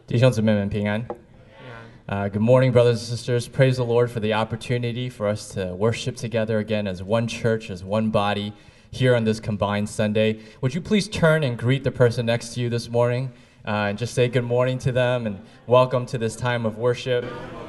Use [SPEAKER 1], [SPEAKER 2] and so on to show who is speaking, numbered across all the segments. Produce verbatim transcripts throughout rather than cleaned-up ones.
[SPEAKER 1] 弟兄姊妹们平安。Uh, good morning, brothers and sisters. Praise the Lord for the opportunity for us to worship together again as one church, as one body here on this combined Sunday. Would you please turn and greet the person next to you this morning uh, and just say good morning to them and welcome to this time of worship.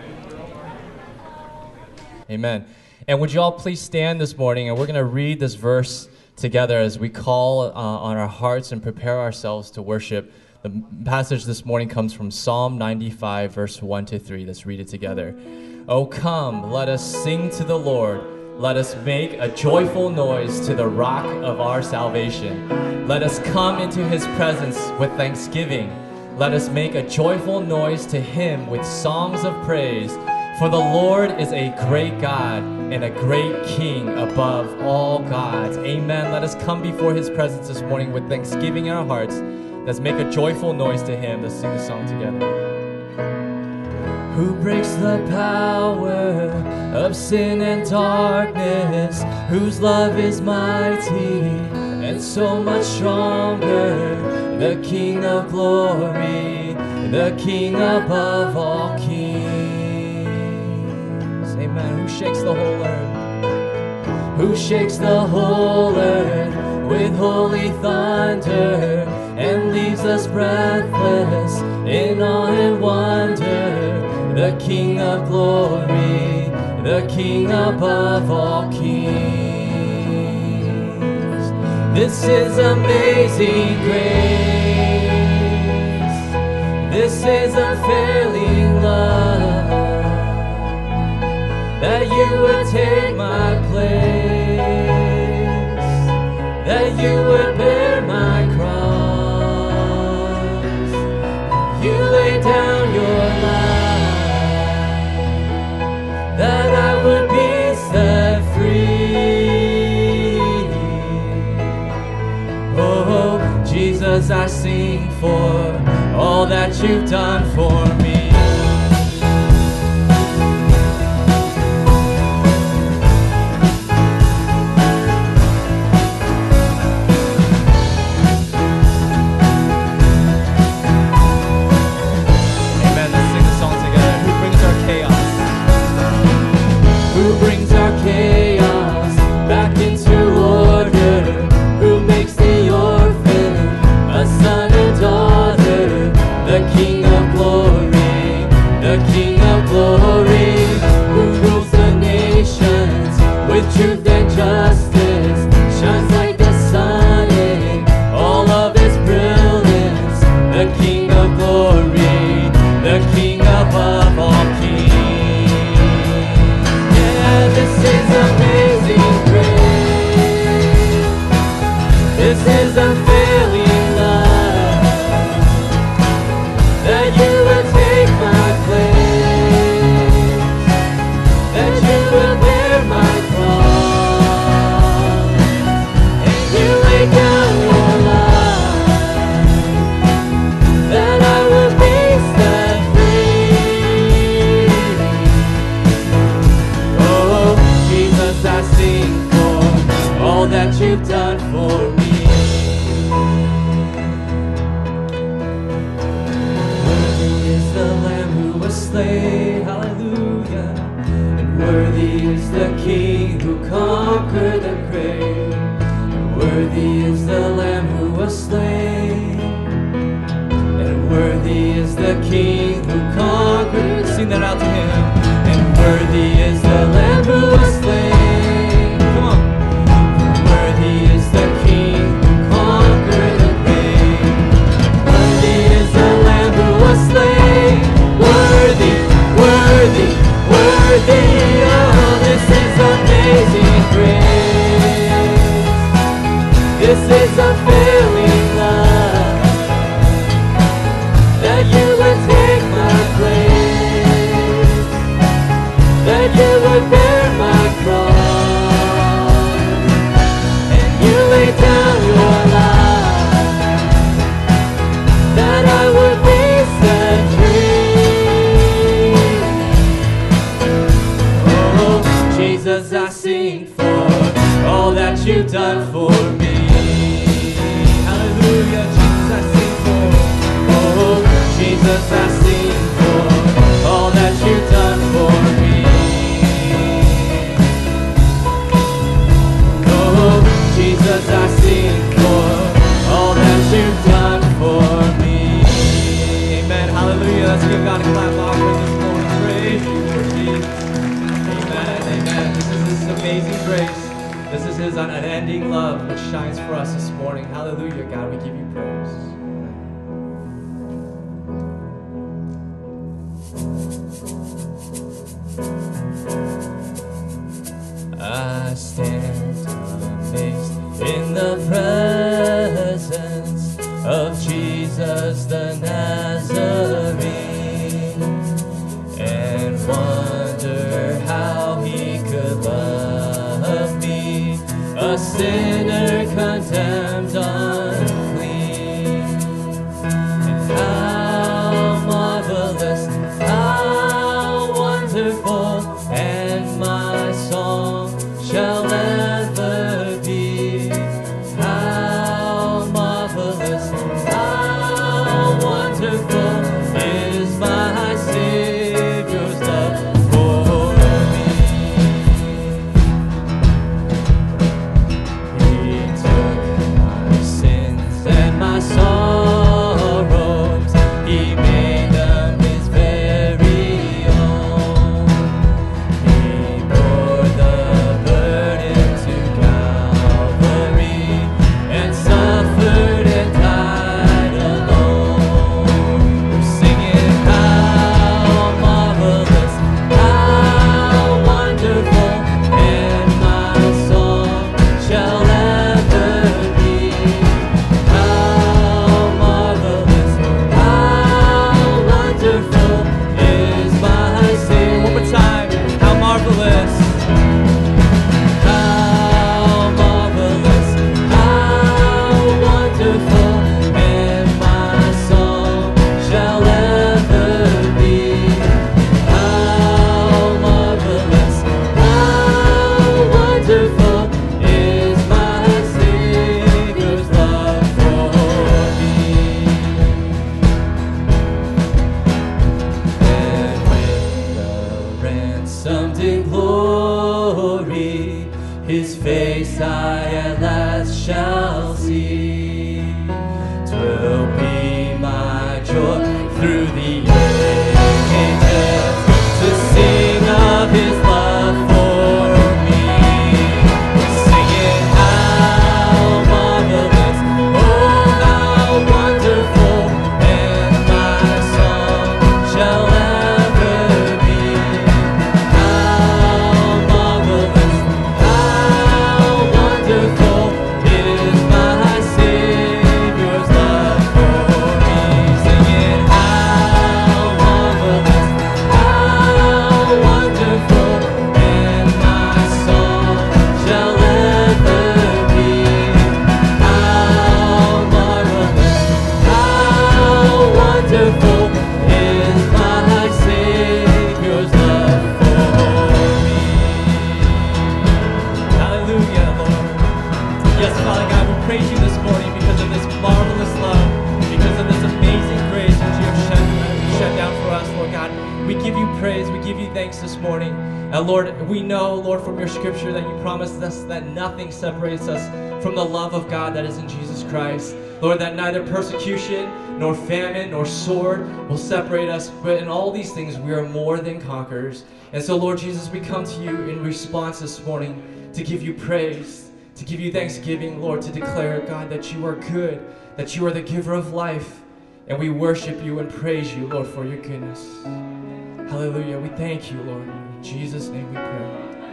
[SPEAKER 1] Amen. And would you all please stand this morning, and we're going to read this verse together as we call uh, on our hearts and prepare ourselves to worship. The passage this morning comes from Psalm ninety-five, verse one to three. Let's read it together. Oh, come, let us sing to the Lord. Let us make a joyful noise to the rock of our salvation. Let us come into his presence with thanksgiving. Let us make a joyful noise to him with songs of praise. For the Lord is a great God and a great King above all gods. Amen. Let us come before his presence this morning with thanksgiving in our hearts. Let's make a joyful noise to him. Let's sing the song together. Who breaks the power of sin and darkness, whose love is mighty and so much stronger, the King of glory, the King above all kings. Amen. Who shakes the whole earth? Who shakes the whole earth with holy thunder, and leaves us breathless in awe and wonder, the King of glory, the King above all kings. This is amazing grace. This is unfailing love, that you would take my place, that you would bear my cross. You lay down your life, that I would be set free. Oh, Jesus, I sing for all that you've done for me. This is a failing love, that you would take my place, that you give God a clap offering this morning. Praise you, Lord Jesus. Amen, amen. This is His amazing grace. This is His unending love which shines for us this morning. Hallelujah, God, we give you praise. I stand amazed in the presence of Jesus the Nazarene, and wonder how He could love me, a sinner condemned unclean. And how marvelous, how wonderful, and my song shall ever be. How marvelous, how wonderful is my Savior's love for me. He took my sins and my sorrows, He made them His very own. He bore the burden to Calvary and suffered and died alone. We're singing how marvelous, how wonderful, and my song shall ever be. How marvelous, how wonderful is my Savior. One more time. How marvelous. How marvelous, how wonderful, and my song shall ever be. How marvelous, how wonderful is my Savior's love for me. And with the ransomed in glory, His face I at last shall see. 'Twill be my joy through the ages to sing of His love for me. Singing how marvelous, oh how wonderful, and my song shall ever be. How marvelous, how wonderful is my Savior's love for me. Singing how marvelous, how wonderful, and my song shall ever be. How marvelous, how wonderful is my Savior's love for me. Hallelujah, Lord. Yes, Father God, we praise you this morning because of this marvelous love, because of this amazing grace which you have shed, shed down for us, Lord God. We give you praise, we give you thanks this morning. And Lord, we know, Lord, from your scripture that you promised us that nothing separates us from the love of God that is in Jesus Christ. Lord, that neither persecution, nor famine, nor sword will separate us, but in all these things we are more than conquerors. And so, Lord Jesus, we come to you in response this morning to give you praise, to give you thanksgiving, Lord, to declare, God, that you are good, that you are the giver of life, and we worship you and praise you, Lord, for your goodness. Hallelujah. We thank you, Lord. In Jesus' name we pray.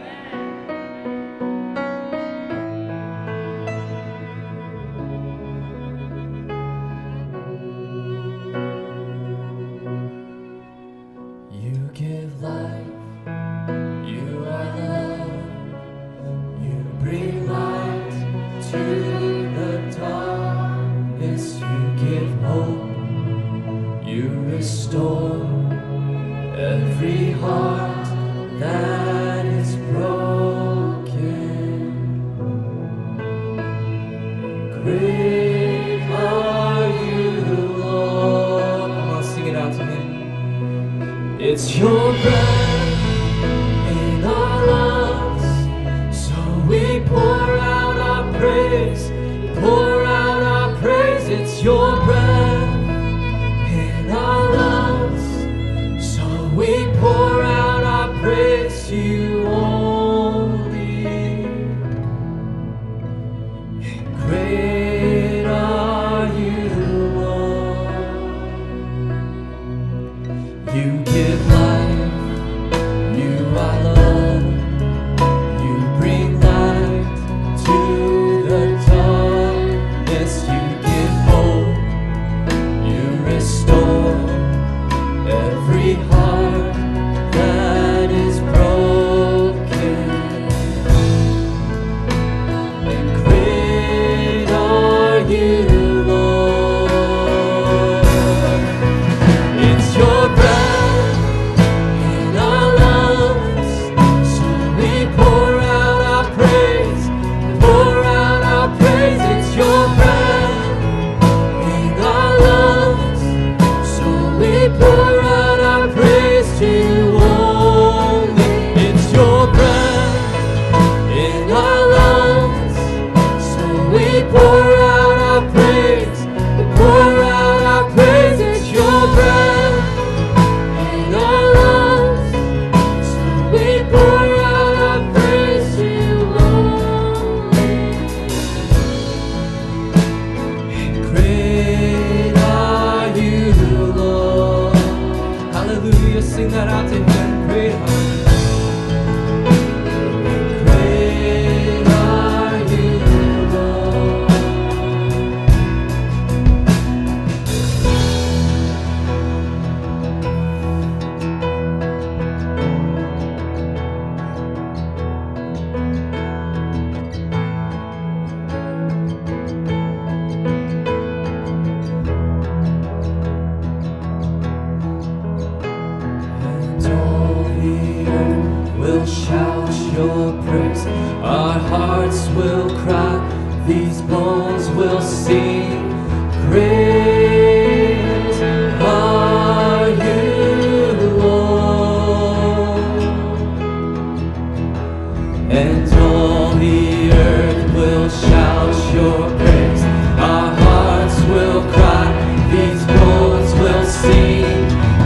[SPEAKER 1] You give life, you are love, you bring light to the darkness, you give hope, you restore every heart that is broken. Great are you, Lord. Come on, sing it out to Him. It's your breath in our lungs, so we pour out our praise, pour out our praise. It's your breath in our lungs, You give life, you are love. You bring light to the darkness. You give hope, you restore every heart that is broken. And great are you, Lord. It's your breath in our lungs, so we pour out our praise, pour out our praise. It's your breath in our lungs, so we pour out our praise to you only. It's your breath in our lungs, so we pour out our praise, we pour out our praise. It's your breath in our lungs, so we pour out our praise to you only. And great are you, Lord. Hallelujah, sing that out to him. Great are you. Great are you, Lord. And all the earth will shout your praise. Our hearts will cry, these bones will sing. Great are you, Lord. And all the earth will shout your praise. Our hearts will cry, these bones will sing.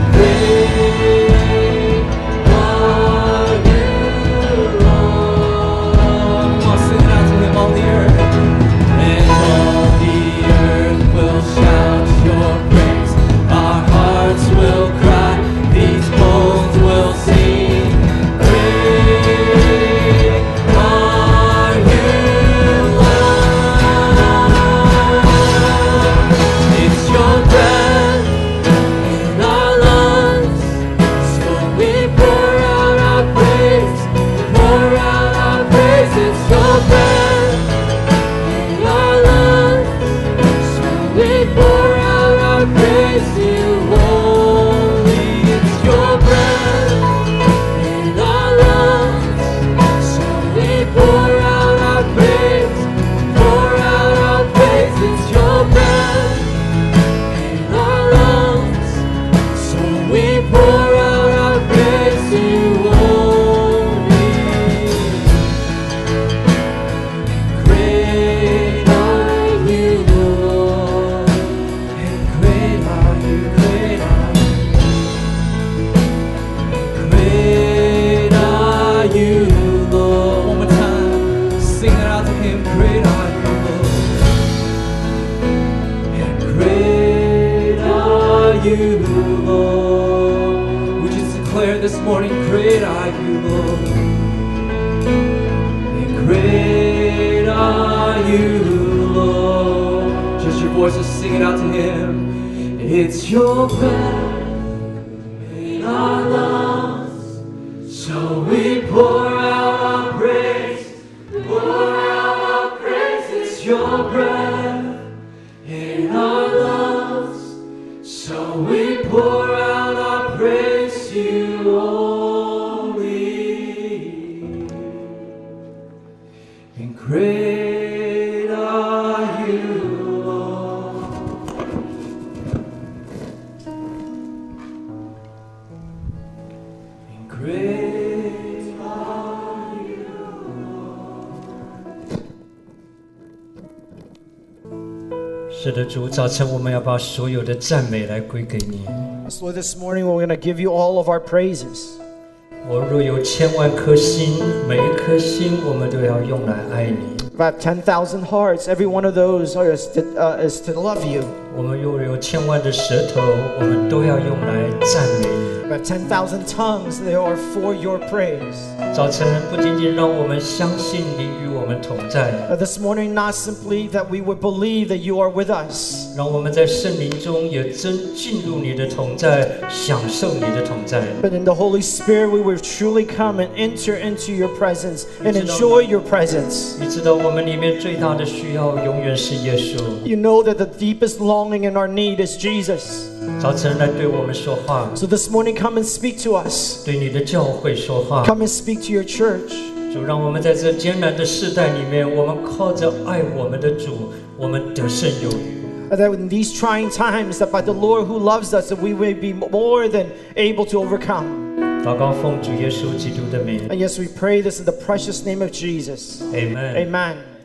[SPEAKER 1] Great are you, Lord. Come on, sing it out to him, all the earth. And all the earth will shout your praise. Our hearts will cry, these bones will sing. Great are you, Lord. It's your breath in our lungs, so we pour out our praise, pour out our praise. It's your breath in our lungs, so we pour out our praise to you only. It's your breath in our lungs, so we pour out our praise, pour out our praise. It's your breath in our lungs, so we pour out our praise to you only. Great are you, Lord. And great are you, great are you. Great are you, Lord. One more time, sing it out to him. Great are you, Lord. And great are you, Lord. Would you declare this morning, great are you, Lord. And great are you, Lord. Just your voices, sing it out to him. It's your breath in our lungs, so we pour out our praise, pour out our praise. It's your breath in our lungs, so we pour out our praise to you only. And great are you, Lord. And great are you, Lord.
[SPEAKER 2] 是的，主，早晨我们要把所有的赞美来归给你。
[SPEAKER 3] So this morning we're going to give you all of our praises.
[SPEAKER 2] 我若有千万颗心，每一颗心我们都要用来爱你。
[SPEAKER 3] If I have ten thousand hearts, every one of those are, is, to, uh, is to love you.
[SPEAKER 2] 我们若有千万的舌头，我们都要用来赞美你。
[SPEAKER 3] About ten thousand tongues, they are for your praise.
[SPEAKER 2] 早晨不仅仅让我们相信你与我们同在，
[SPEAKER 3] Uh, this morning, not simply that we would believe that you are with us,
[SPEAKER 2] 让我们在圣灵中也真进入你的同在，享受你的同在。
[SPEAKER 3] but in the Holy Spirit, we would truly come and enter into your presence and enjoy your presence.
[SPEAKER 2] 你知道我们里面最大的需要永远是耶稣。
[SPEAKER 3] You know that the deepest longing in our need is Jesus.
[SPEAKER 2] 早晨来对我们说话，
[SPEAKER 3] So this morning, come and speak to us.
[SPEAKER 2] 对你的教会说话。
[SPEAKER 3] Come and speak to your church.
[SPEAKER 2] 主，让我们在这艰难的世代里面，我们靠着爱我们的主，我们得胜有余。
[SPEAKER 3] And that in these trying times, that by the Lord who loves us, that we may be more than able to overcome.
[SPEAKER 2] 祷告奉主耶稣基督的名
[SPEAKER 3] And yes, we pray this in the precious name of Jesus.
[SPEAKER 2] ，Amen。
[SPEAKER 3] Amen.